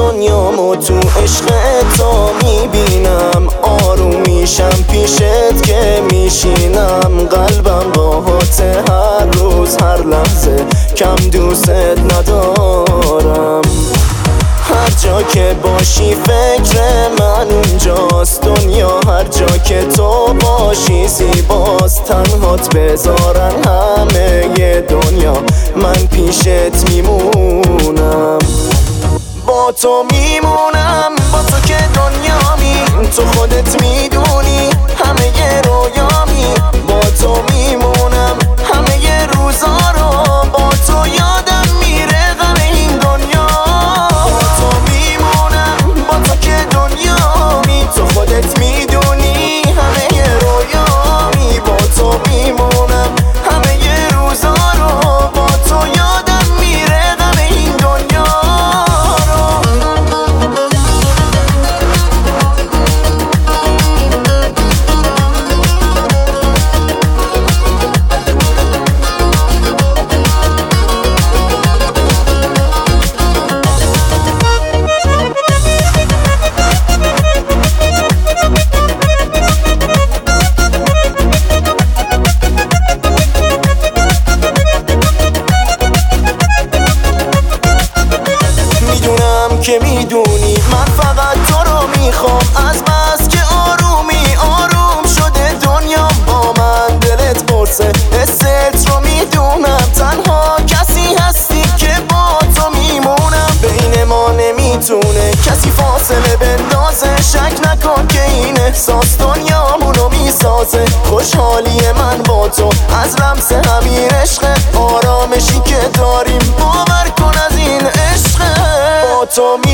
دنیامو تو عشق تو میبینم، آروم میشم پیشت که میشینم. قلبم باهات هر روز هر لحظه، کم دوست ندارم. هر جا که باشی فکر من اونجاست، دنیا هر جا که تو باشی زیباست. تنهات بذارن همه ی دنیا، من پیشت میمونم. با تو میمونم، با تو که دنیامی، تو خودت میدونی همه ی رویامی. با تو میمونم همه ی روزا رو، با تو یادم میره غم این دنیا. با تو میمونم، با تو که دنیامی، تو خودت میدونی همه ی رویامی. با تو میمونم همه ی روزا رو، با تو یادم میره غم این دنیا. که میدونی من فقط تو رو میخوام، از بس که آرومی آروم شده دنیا با من. دلت پرسه حست رو میدونم، تنها کسی هستی که با تو میمونم. بین ما نمیتونه کسی فاصله بندازه، شک نکن که این احساس دنیامونو میسازه. خوشحالی من با تو از لمس همین عشقه، آرامشی که داریم باور کن از این عشقه. با تو